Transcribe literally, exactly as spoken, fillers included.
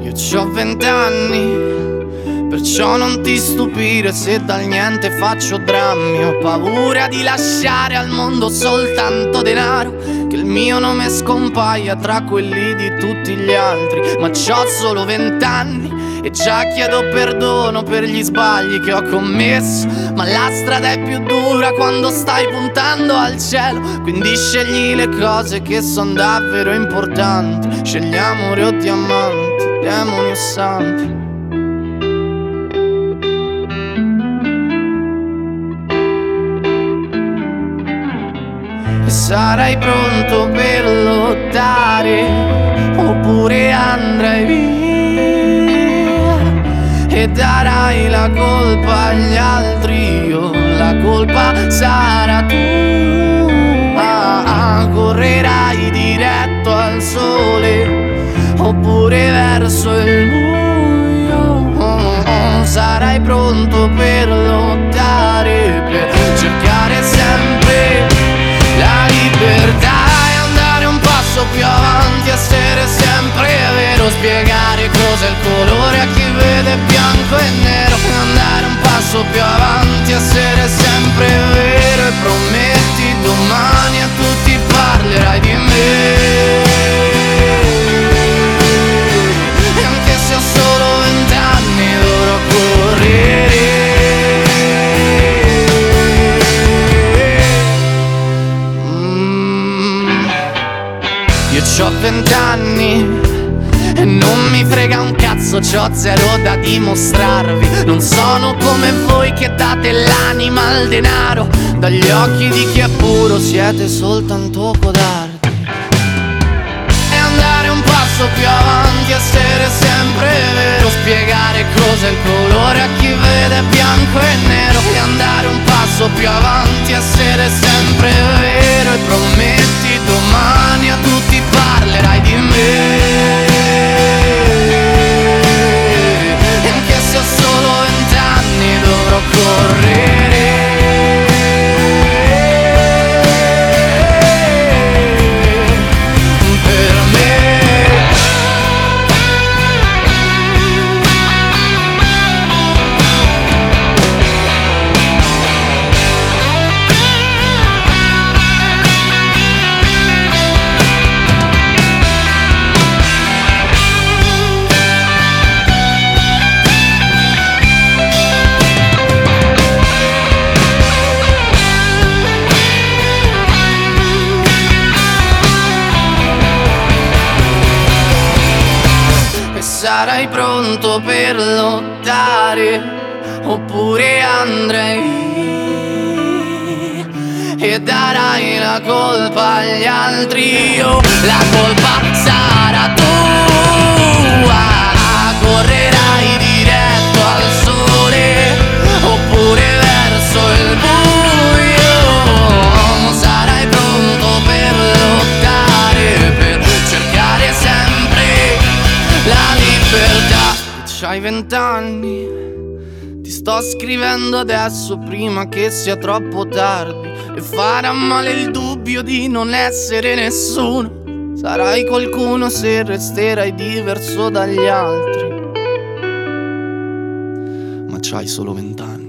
Io c'ho vent'anni, perciò non ti stupire se dal niente faccio drammi. Ho paura di lasciare al mondo soltanto denaro, che il mio nome scompaia tra quelli di tutti gli altri. Ma c'ho solo vent'anni e già chiedo perdono per gli sbagli che ho commesso. Ma la strada è più dura quando stai puntando al cielo, quindi scegli le cose che son davvero importanti. Scegli amore o diamanti, demoni o santi. E sarai pronto per lottare oppure andrai via e darai la colpa agli altri, o la colpa sarà tua. Correrai diretto al sole oppure verso il buio. Sarai pronto per lottare, per cercare sempre la libertà e andare un passo più avanti, essere sempre vero, spiegare cos'è il colore a chi vede bianco e nero. E andare un passo più avanti, essere sempre vero, e prometti domani a tutti parlerai di me. E anche se ho solo vent'anni dovrò correre. Io c'ho vent'anni e non mi frega un cazzo, c'ho zero da dimostrarvi. Non sono come voi che date l'anima al denaro, dagli occhi di chi è puro siete soltanto codardi. E andare un passo più avanti, essere sempre vero, spiegare cos'è il colore a chi vede bianco e nero. E andare un passo più avanti, essere sempre vero, e prometti domani a tutti parlerai di me. E anche se ho solo vent'anni dovrò correre. Per me sarai pronto per lottare oppure andrai e darai la colpa agli altri, o la colpa sarà tua. Correrai diretto al sole oppure verso il buio. Sarai pronto per lottare, per cercare sempre la libertà. C'hai vent'anni, ti sto scrivendo adesso prima che sia troppo tardi, e farà male il dubbio di non essere nessuno. Sarai qualcuno se resterai diverso dagli altri, ma c'hai solo vent'anni.